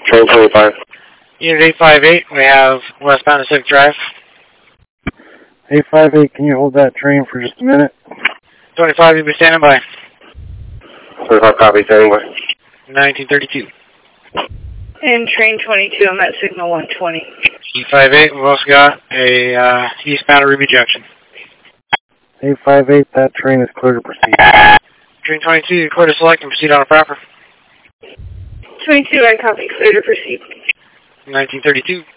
Train 25. Unit 858, we have westbound Pacific Drive. 858, can you hold that train for just a minute? 25, you'll be standing by. 25 copy, standing by. 1932. And train 22, I'm at signal 120. 858, we've also got a eastbound at Ruby Junction. 858, that train is clear to proceed. Train 22, you're clear to select and proceed on a proper. 22, I copy, clear to proceed. 1932.